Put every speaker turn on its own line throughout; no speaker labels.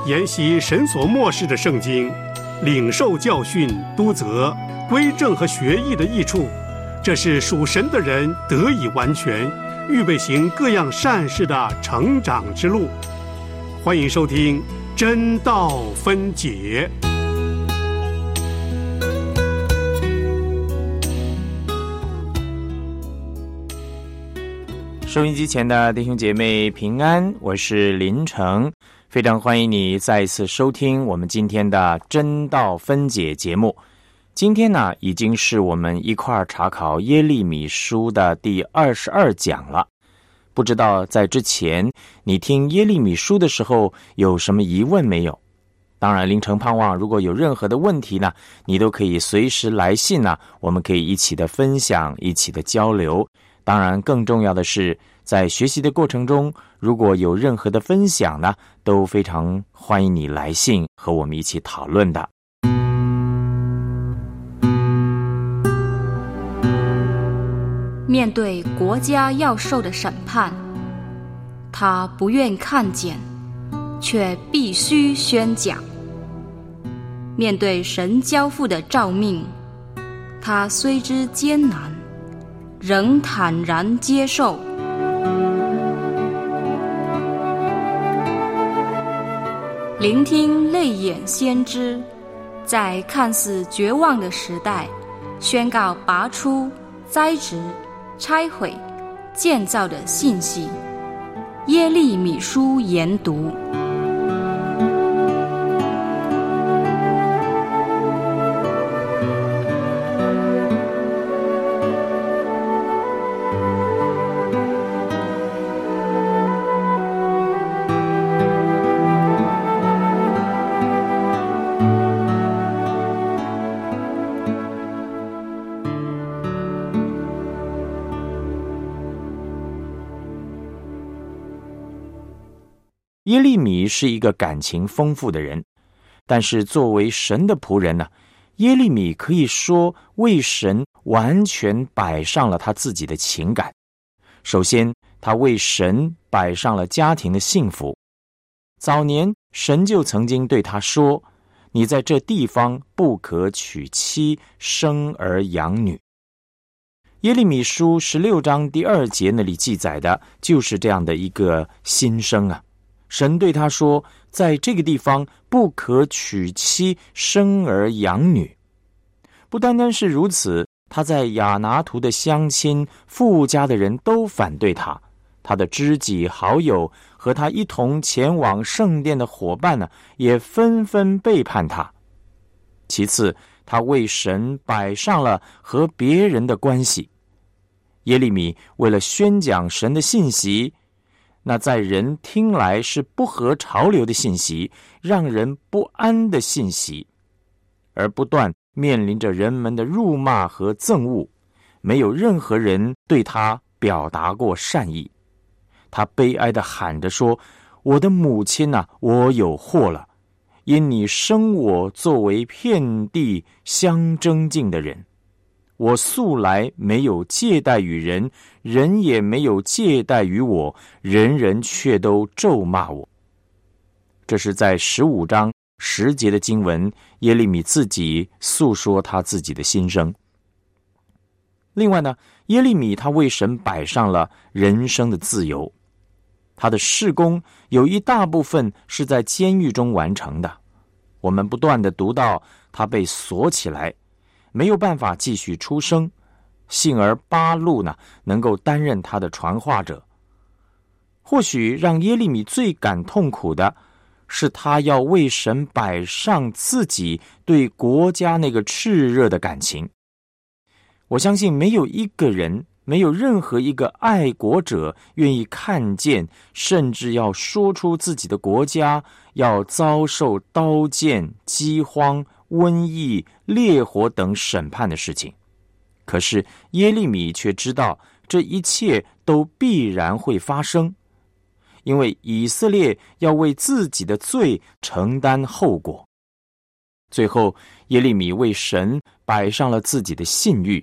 研习神所默示的圣经，领受教训、督责、归正和学艺的益处，这是属神的人得以完全，预备行各样善事的成长之路。欢迎收听真道分解。
收音机前的弟兄姐妹平安，我是林成，非常欢迎你再一次收听我们今天的真道分解节目。今天呢，已经是我们一块儿查考耶利米书的第22讲了。不知道在之前你听耶利米书的时候有什么疑问没有？当然，林成盼望如果有任何的问题呢，你都可以随时来信呢，我们可以一起的分享，一起的交流。当然，更重要的是，在学习的过程中，如果有任何的分享呢，都非常欢迎你来信和我们一起讨论的。
面对国家要受的审判，他不愿看见，却必须宣讲。面对神交付的召命，他虽知艰难，仍坦然接受。聆听泪眼先知，在看似绝望的时代，宣告拔出、栽植、拆毁、建造的信息。耶利米书研读。
耶利米是一个感情丰富的人，但是作为神的仆人呢，耶利米可以说为神完全摆上了他自己的情感。首先，他为神摆上了家庭的幸福。早年，神就曾经对他说：“你在这地方不可娶妻，生儿养女。”耶利米书16章第2节那里记载的就是这样的一个心声啊。神对他说，在这个地方不可娶妻，生儿养女。不单单是如此，他在亚拿图的乡亲、富家的人都反对他，他的知己好友和他一同前往圣殿的伙伴呢，也纷纷背叛他。其次，他为神摆上了和别人的关系。耶利米为了宣讲神的信息，那在人听来是不合潮流的信息，让人不安的信息，而不断面临着人们的辱骂和憎恶，没有任何人对他表达过善意。他悲哀地喊着说：“我的母亲啊，我有祸了，因你生我作为遍地相争竞的人。我素来没有借贷于人，人也没有借贷于我，人人却都咒骂我。”这是在15章10节的经文，耶利米自己诉说他自己的心声。另外呢，耶利米他为神摆上了人生的自由。他的事工有一大部分是在监狱中完成的。我们不断地读到他被锁起来，没有办法继续出声，幸而巴录呢能够担任他的传话者。或许让耶利米最感痛苦的是，他要为神摆上自己对国家那个炽热的感情。我相信没有一个人，没有任何一个爱国者愿意看见，甚至要说出自己的国家要遭受刀剑、饥荒、瘟疫、烈火等审判的事情。可是耶利米却知道这一切都必然会发生，因为以色列要为自己的罪承担后果。最后，耶利米为神摆上了自己的信誉。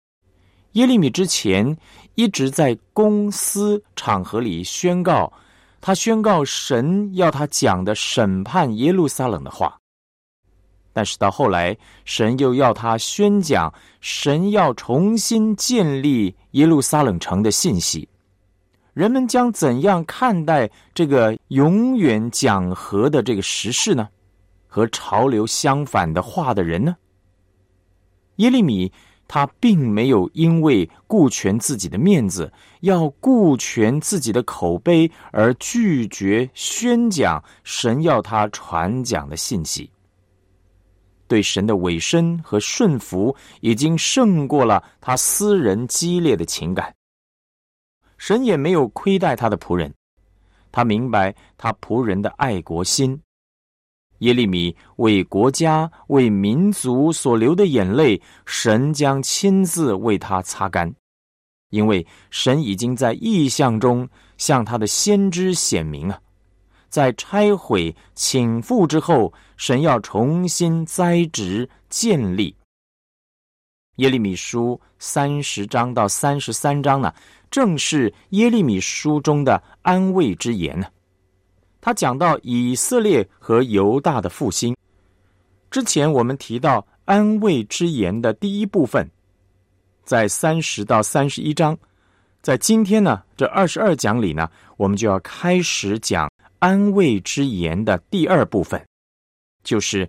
耶利米之前一直在公私场合里宣告， 他宣告神要他讲的审判耶路撒冷的话。但是到后来，神又要他宣讲神要重新建立耶路撒冷城的信息。人们将怎样看待这个永远讲和的这个时事呢？和潮流相反的话的人呢？耶利米他并没有因为顾全自己的面子，要顾全自己的口碑而拒绝宣讲神要他传讲的信息。对神的委身和顺服已经胜过了他私人激烈的情感。神也没有亏待他的仆人，他明白他仆人的爱国心。耶利米为国家、为民族所流的眼泪，神将亲自为他擦干，因为神已经在异象中向他的先知显明啊，在拆毁倾覆之后，神要重新栽植建立。耶利米书30章到33章呢，正是耶利米书中的安慰之言呢。他讲到以色列和犹大的复兴。之前我们提到安慰之言的第一部分，在30到31章。在今天呢，这22讲里呢，我们就要开始讲安慰之言的第二部分，就是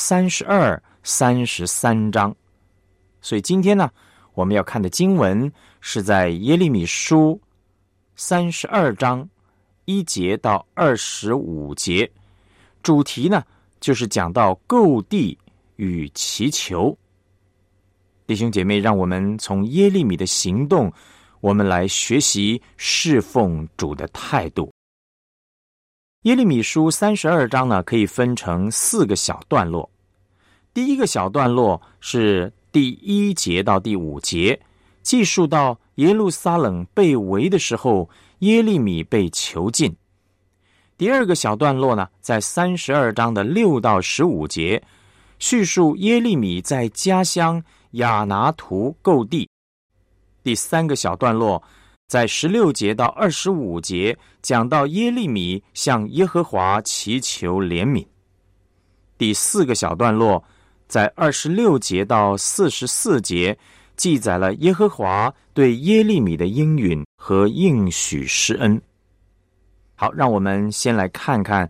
32、33章。所以今天呢，我们要看的经文是在耶利米书32章1节到25节，主题呢就是讲到购地与祈求。弟兄姐妹，让我们从耶利米的行动，我们来学习侍奉主的态度。耶利米书32章呢，可以分成4个小段落。第一个小段落是第1节到第5节，记述到耶路撒冷被围的时候，耶利米被囚禁。第二个小段落呢，在32章的6到15节，叙述耶利米在家乡亚拿图购地。第三个小段落在16节到25节，讲到耶利米向耶和华祈求怜悯。第4个小段落在26节到44节，记载了耶和华对耶利米的应允和应许施恩。好，让我们先来看看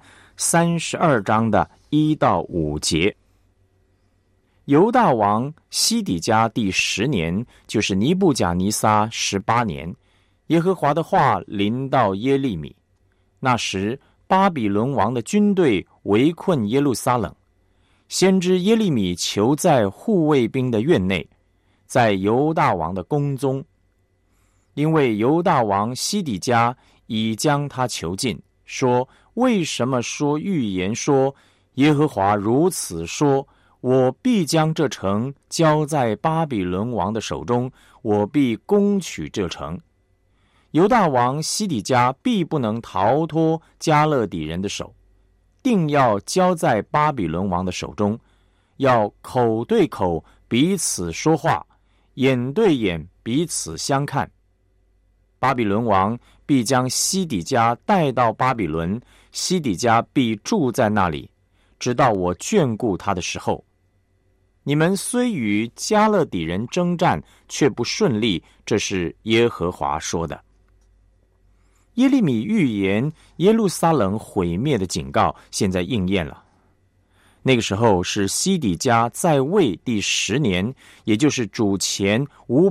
32章的1到5节。犹大王西底家第10年，就是尼布甲尼撒18年，耶和华的话临到耶利米。那时巴比伦王的军队围困耶路撒冷，先知耶利米囚在护卫兵的院内，在犹大王的宫中，因为犹大王西底家已将他囚禁，说：为什么说预言说，耶和华如此说，我必将这城交在巴比伦王的手中，我必攻取这城。犹大王西底家必不能逃脱加勒底人的手，定要交在巴比伦王的手中，要口对口彼此说话，眼对眼彼此相看。巴比伦王必将西底家带到巴比伦，西底家必住在那里，直到我眷顾他的时候。你们虽与加勒底人征战，却不顺利，这是耶和华说的。耶利米预言耶路撒冷毁灭的警告现在应验了。那个时候是西底家在位第10年，也就是主前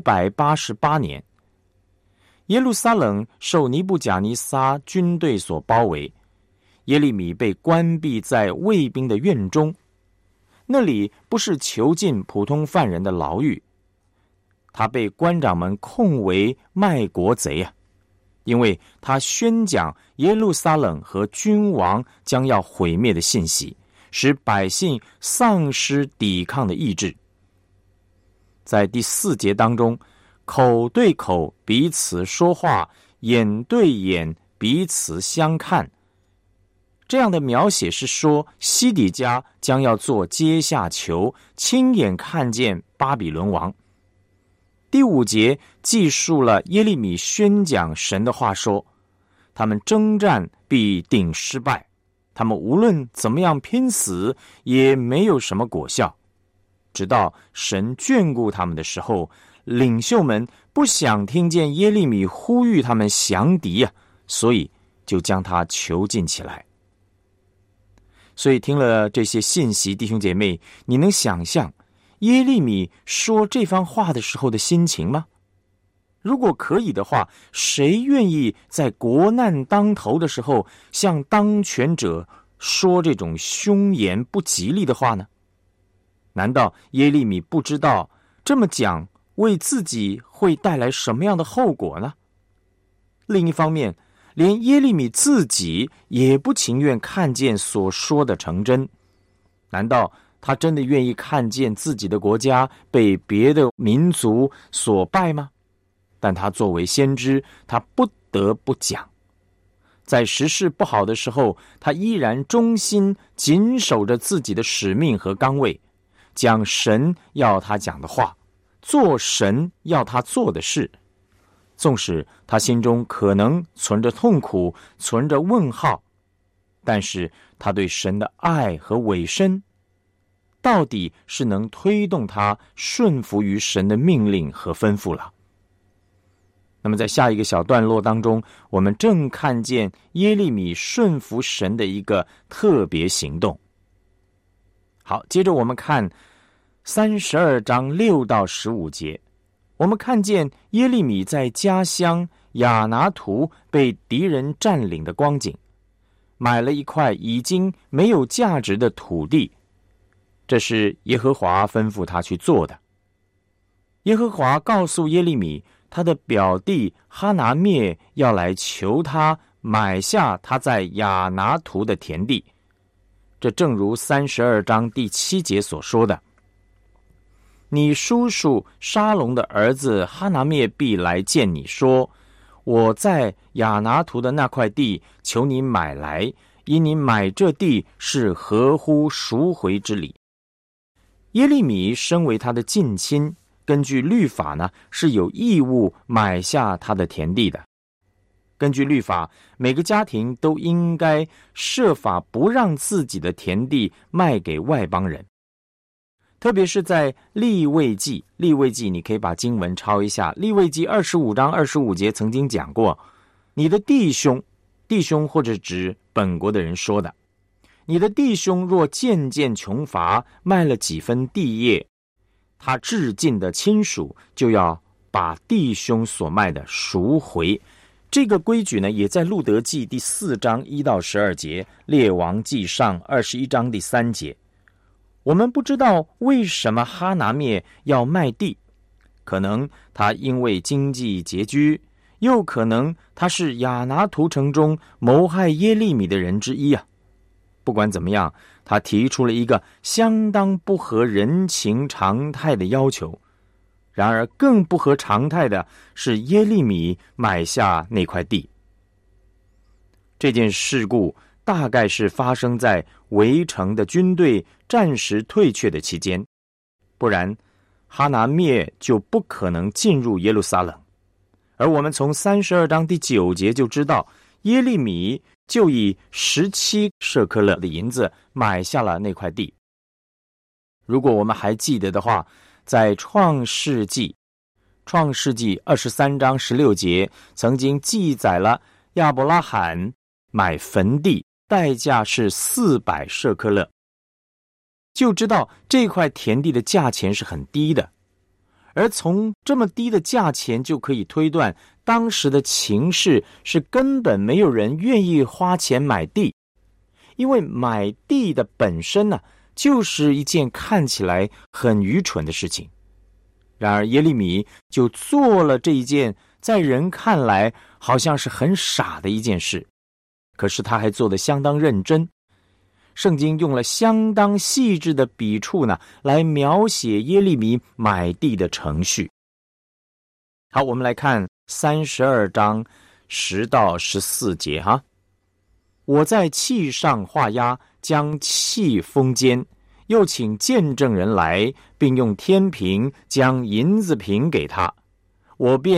588年。耶路撒冷受尼布甲尼撒军队所包围，耶利米被关闭在卫兵的院中，那里不是囚禁普通犯人的牢狱，他被官长们控为卖国贼啊，因为他宣讲耶路撒冷和君王将要毁灭的信息，使百姓丧失抵抗的意志。在第4节当中，口对口彼此说话，眼对眼彼此相看，这样的描写是说，西底家将要做阶下囚，亲眼看见巴比伦王。第5节记述了耶利米宣讲神的话说： 他们征战必定失败，他们无论怎么样拼死，也没有什么果效。直到神眷顾他们的时候，领袖们不想听见耶利米呼吁他们降敌啊，所以就将他囚禁起来。所以听了这些信息，弟兄姐妹，你能想象耶利米说这番话的时候的心情吗？如果可以的话，谁愿意在国难当头的时候向当权者说这种凶言不吉利的话呢？难道耶利米不知道这么讲为自己会带来什么样的后果呢？另一方面，连耶利米自己也不情愿看见所说的成真。难道他真的愿意看见自己的国家被别的民族所败吗？但他作为先知，他不得不讲。在时事不好的时候，他依然忠心谨守着自己的使命和岗位，讲神要他讲的话，做神要他做的事。纵使他心中可能存着痛苦，存着问号，但是他对神的爱和委身，到底是能推动他顺服于神的命令和吩咐了。那么在下一个小段落当中，我们正看见耶利米顺服神的一个特别行动。好，接着我们看32章6到15节，我们看见耶利米在家乡亚拿图被敌人占领的光景，买了一块已经没有价值的土地，这是耶和华吩咐他去做的。耶和华告诉耶利米，他的表弟哈拿灭要来求他买下他在亚拿图的田地。这正如32章第7节所说的，你叔叔沙龙的儿子哈拿灭必来见你说，我在亚拿图的那块地求你买来，因你买这地是合乎赎回之理。耶利米身为他的近亲，根据律法呢，是有义务买下他的田地的。根据律法，每个家庭都应该设法不让自己的田地卖给外邦人。特别是在利未记你可以把经文抄一下，利未记25章25节曾经讲过，你的弟兄或者指本国的人说的，你的弟兄若渐渐穷乏，卖了几分地业，他至近的亲属就要把弟兄所卖的赎回。这个规矩呢，也在路德记第4章1到12节，列王记上21章第3节。我们不知道为什么哈拿灭要卖地，可能他因为经济拮据，又可能他是亚拿图城中谋害耶利米的人之一啊。不管怎么样，他提出了一个相当不合人情常态的要求。然而更不合常态的是耶利米买下那块地。这件事故大概是发生在围城的军队暂时退却的期间，不然哈拿灭就不可能进入耶路撒冷。而我们从32章第9节就知道，耶利米就以17舍客勒的银子买下了那块地。如果我们还记得的话，在创世纪23章16节曾经记载了亚伯拉罕买坟地代价是400舍客勒，就知道这块田地的价钱是很低的。而从这么低的价钱就可以推断，当时的情势是根本没有人愿意花钱买地，因为买地的本身呢，就是一件看起来很愚蠢的事情。然而耶利米就做了这一件在人看来好像是很傻的一件事，可是他还做得相当认真。圣经用了相当细致的笔触呢，来描写耶利米买地的程序。好，我们来看32章10到14节哈。我在器上画押，将器封缄，又请见证人来，并用天平将银子瓶给他，我便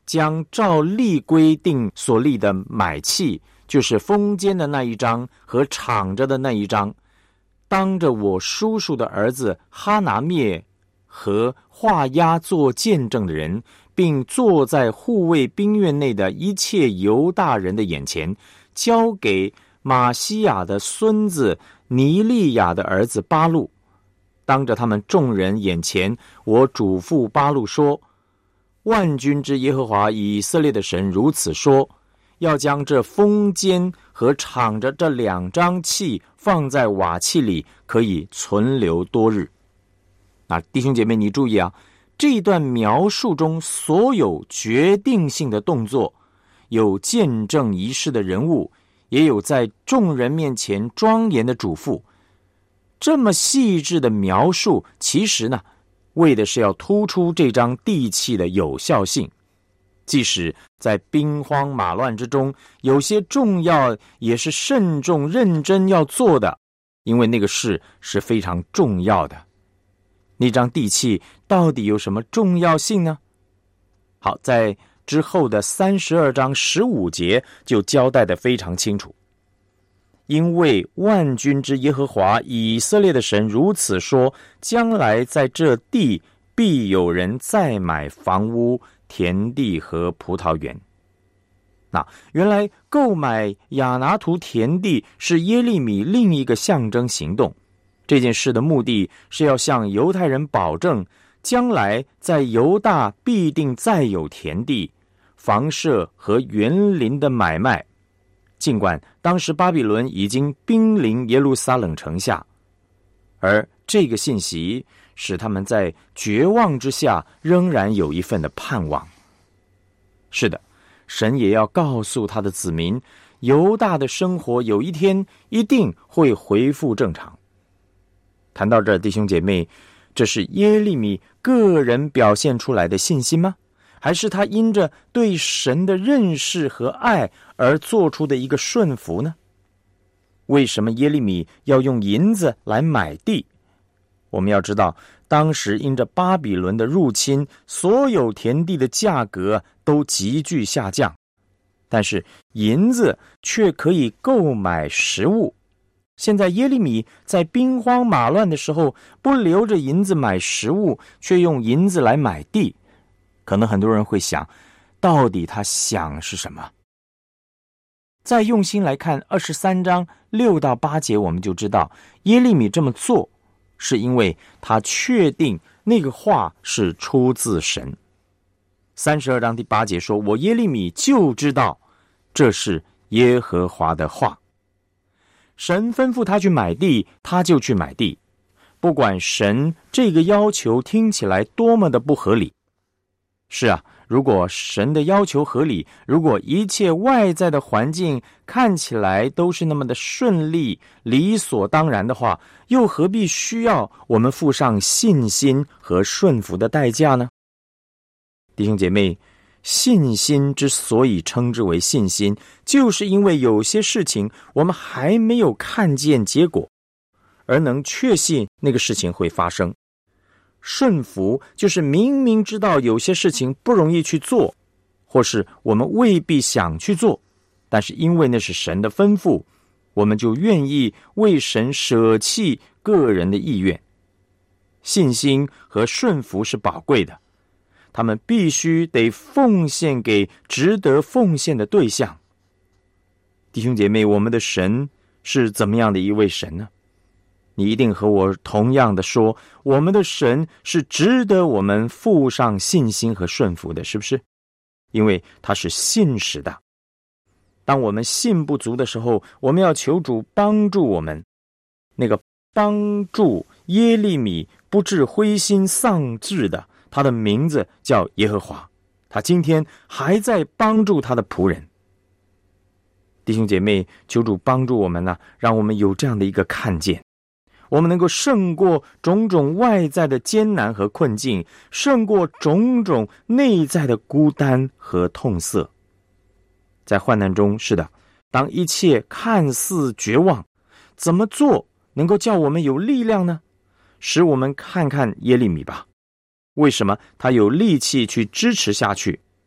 将照例规定所立的买契，就是封监的那一章和敞着的那一章，当着我叔叔的儿子哈拿灭和画押做见证的人，并坐在护卫兵院内的一切犹大人的眼前，交给马西亚的孙子尼利亚的儿子巴录。当着他们众人眼前，我嘱咐巴录说，万军之耶和华以色列的神如此说，要将这封监和敞着这2张契放在瓦器里，可以存留多日。那弟兄姐妹，你注意啊，这一段描述中所有决定性的动作，有见证仪式的人物，也有在众人面前庄严的嘱咐。这么细致的描述，其实呢，为的是要突出这张地契的有效性。即使在兵荒马乱之中，有些重要也是慎重认真要做的，因为那个事是非常重要的。那张地契到底有什么重要性呢？好，在之后的32章15节就交代得非常清楚。因为万军之耶和华以色列的神如此说，将来在这地必有人再买房屋、田地和葡萄园。那原来购买亚拿图田地是耶利米另一个象征行动，这件事的目的是要向犹太人保证，将来在犹大必定再有田地、房舍和园林的买卖。尽管当时巴比伦已经兵临耶路撒冷城下，而这个信息使他们在绝望之下仍然有一份的盼望。是的，神也要告诉他的子民，犹大的生活有一天一定会恢复正常。谈到这儿，弟兄姐妹，这是耶利米个人表现出来的信心吗？还是他因着对神的认识和爱而做出的一个顺服呢？为什么耶利米要用银子来买地？我们要知道，当时因着巴比伦的入侵，所有田地的价格都急剧下降，但是银子却可以购买食物。现在耶利米在兵荒马乱的时候，不留着银子买食物，却用银子来买地。可能很多人会想，到底他想是什么？再用心来看23章6到8节，我们就知道耶利米这么做是因为他确定那个话是出自神。32章第8节说，我耶利米就知道这是耶和华的话。神吩咐他去买地，他就去买地，不管神这个要求听起来多么的不合理。是啊，如果神的要求合理，如果一切外在的环境看起来都是那么的顺利、理所当然的话，又何必需要我们付上信心和顺服的代价呢？弟兄姐妹，信心之所以称之为信心，就是因为有些事情我们还没有看见结果，而能确信那个事情会发生。顺服就是明明知道有些事情不容易去做，或是我们未必想去做，但是因为那是神的吩咐，我们就愿意为神舍弃个人的意愿。信心和顺服是宝贵的，他们必须得奉献给值得奉献的对象。弟兄姐妹，我们的神是怎么样的一位神呢？你一定和我同样的说，我们的神是值得我们付上信心和顺服的，是不是？因为他是信实的。当我们信不足的时候，我们要求主帮助我们。那个帮助耶利米不致灰心丧志的，他的名字叫耶和华，他今天还在帮助他的仆人。弟兄姐妹，求主帮助我们呢，让我们有这样的一个看见，我们能够胜过种种外在的艰难和困境，胜过种种内在的孤单和痛涩。在患难中，是的，当一切看似绝望，怎么做能够叫我们有力量呢？使我们看看耶利米吧，为什么他有力气去支持下去？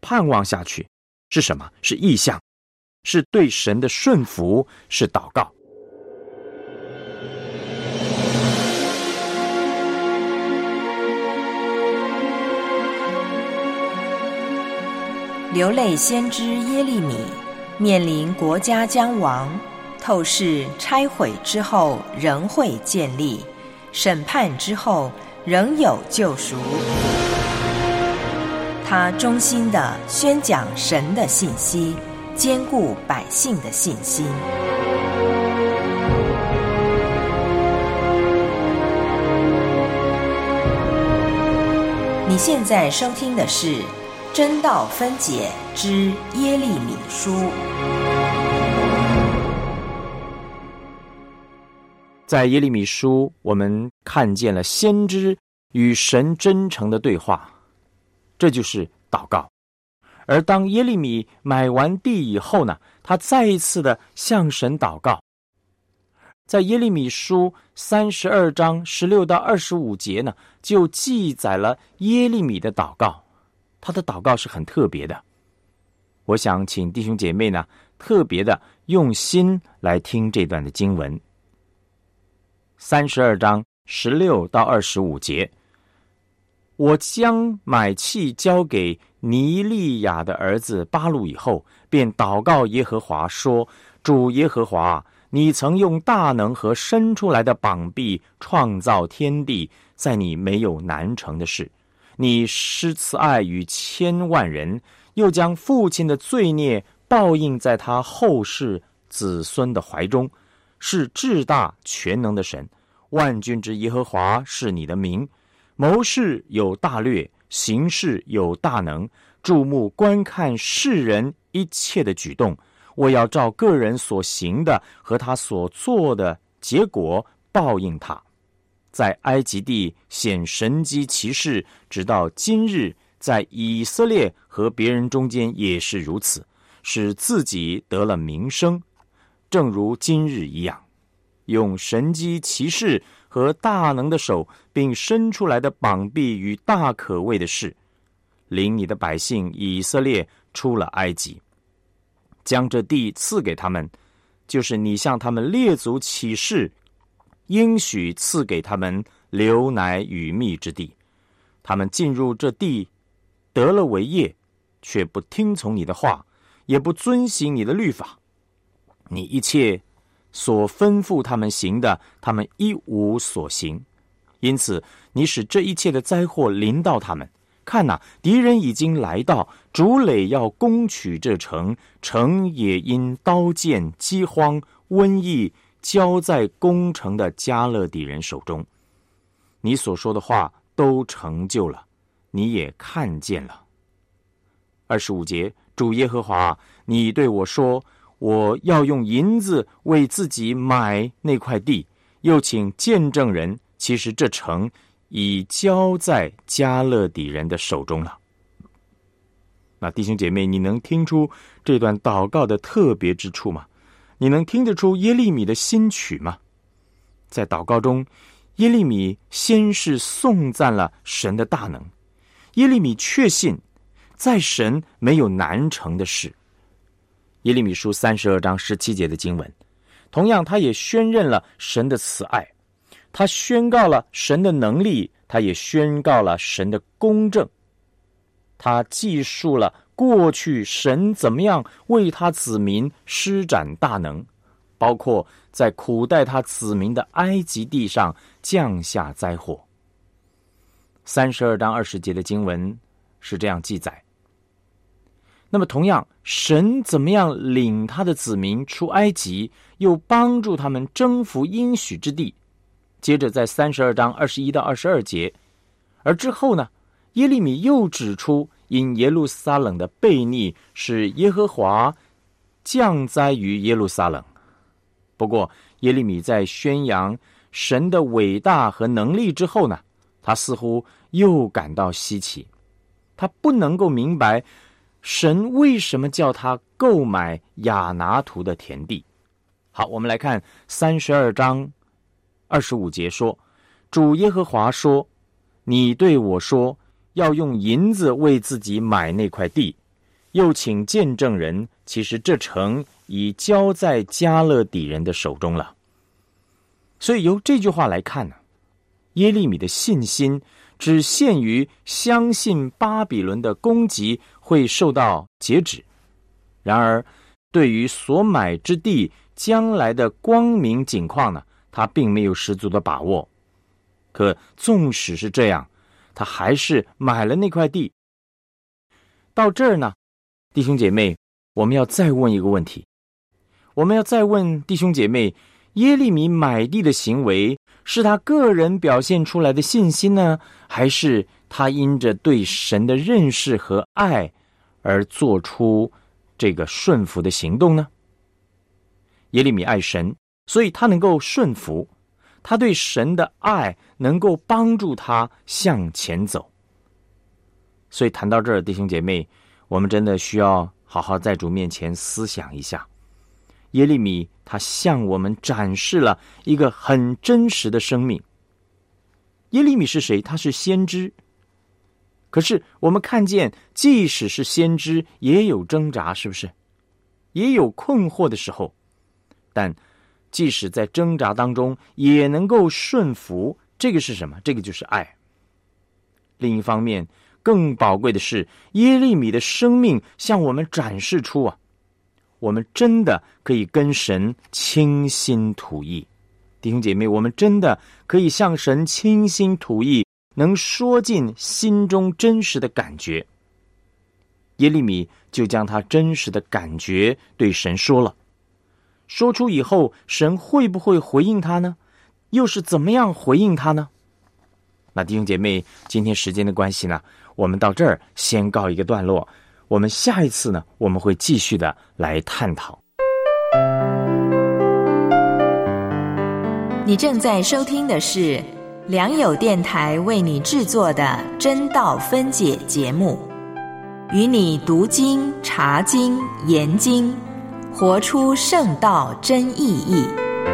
盼望下去。是什么？是意向，是对神的顺服，是祷告。
流泪先知耶利米面临国家将亡，透视拆毁之后仍会建立，审判之后仍有救赎。他衷心地宣讲神的信息，坚固百姓的信心。你现在收听的是真道分解之耶利米书。
在耶利米书，我们看见了先知与神真诚的对话，这就是祷告。而当耶利米买完地以后呢，他再一次的向神祷告。在耶利米书32章16到25节呢，就记载了耶利米的祷告。他的祷告是很特别的，我想请弟兄姐妹呢，特别的用心来听这段的经文。32章16到25节，我将买契交给尼利亚的儿子巴录以后，便祷告耶和华说：主耶和华，你曾用大能和伸出来的膀臂创造天地，在你没有难成的事。你施慈爱于千万人，又将父亲的罪孽报应在他后世子孙的怀中，是至大全能的神。万军之耶和华是你的名，谋事有大略，行事有大能，注目观看世人一切的举动。我要照个人所行的和他所做的结果报应他。在埃及地显神迹奇事，直到今日，在以色列和别人中间也是如此，使自己得了名声，正如今日一样。用神迹奇事和大能的手，并伸出来的膀臂与大可畏的事，领你的百姓以色列出了埃及，将这地赐给他们，就是你向他们列祖起誓，应许赐给他们流奶与蜜之地。他们进入这地，得了为业，却不听从你的话，也不遵行你的律法。你一切所吩咐他们行的，他们一无所行。因此你使这一切的灾祸临到他们。看哪，敌人已经来到，主垒要攻取这城，城也因刀剑、饥荒、瘟疫交在攻城的迦勒底人手中。你所说的话都成就了，你也看见了。25节，主耶和华，你对我说，我要用银子为自己买那块地，又请见证人，其实这城已交在迦勒底人的手中了。那弟兄姐妹，你能听出这段祷告的特别之处吗？你能听得出耶利米的心曲吗？在祷告中，耶利米先是颂赞了神的大能。耶利米确信在神没有难成的事。耶利米书32章17节的经文，同样他也宣认了神的慈爱，他宣告了神的能力，他也宣告了神的公正。他记述了过去神怎么样为他子民施展大能，包括在苦待他子民的埃及地上降下灾祸。32章20节的经文是这样记载。那么同样，神怎么样领他的子民出埃及，又帮助他们征服应许之地。接着在32章21到22节，而之后呢，耶利米又指出因耶路撒冷的悖逆，使耶和华降灾于耶路撒冷。不过耶利米在宣扬神的伟大和能力之后呢，他似乎又感到稀奇，他不能够明白神为什么叫他购买亚拿图的田地。好，我们来看32章25节说，主耶和华说，你对我说，要用银子为自己买那块地， 又请见证人，其实这城已交在迦勒底人的手中了。所以由这句话来看呢，耶利米的信心只限于相信巴比伦的攻击会受到截止，然而对于所买之地将来的光明景况呢，他并没有十足的把握。可纵使是这样，他还是买了那块地。到这儿呢，弟兄姐妹，我们要再问一个问题，我们要再问弟兄姐妹，耶利米买地的行为是他个人表现出来的信心呢，还是他因着对神的认识和爱而做出这个顺服的行动呢？耶利米爱神，所以他能够顺服，他对神的爱能够帮助他向前走。所以谈到这儿，弟兄姐妹，我们真的需要好好在主面前思想一下。耶利米他向我们展示了一个很真实的生命。耶利米是谁？他是先知。可是我们看见，即使是先知也有挣扎，是不是？也有困惑的时候，但即使在挣扎当中也能够顺服，这个是什么？这个就是爱。另一方面，更宝贵的是，耶利米的生命向我们展示出我们真的可以跟神倾心吐意。弟兄姐妹，我们真的可以向神倾心吐意，能说尽心中真实的感觉。耶利米就将他真实的感觉对神说了，说出以后，神会不会回应他呢？又是怎么样回应他呢？那弟兄姐妹，今天时间的关系呢，我们到这儿先告一个段落，我们下一次呢，我们会继续的来探讨。
你正在收听的是良友电台为你制作的真道分解节目，与你读经、查经、研经，活出圣道真意义。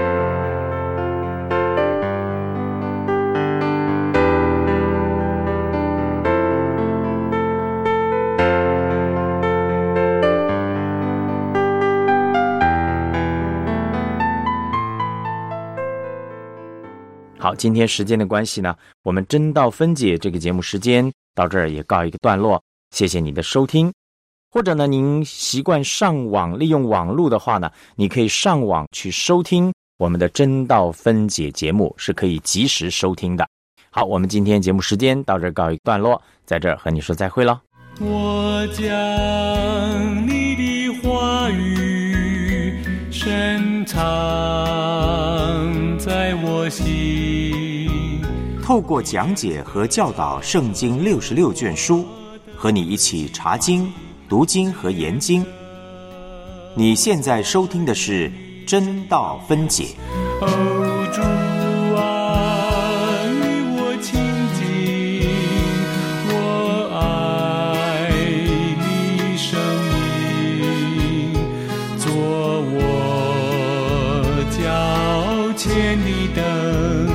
好，今天时间的关系呢，我们真道分解这个节目时间到这儿也告一个段落，谢谢你的收听。或者呢，您习惯上网利用网络的话呢，你可以上网去收听我们的真道分解节目，是可以及时收听的。好，我们今天节目时间到这儿告一个段落，在这儿和你说再会了。
我将你的话语深藏在我心，
透过讲解和教导圣经66卷书，和你一起查经、读经和研经。你现在收听的是真道分解。
哦，主啊，与我亲近，我爱你声音，做我脚前的灯，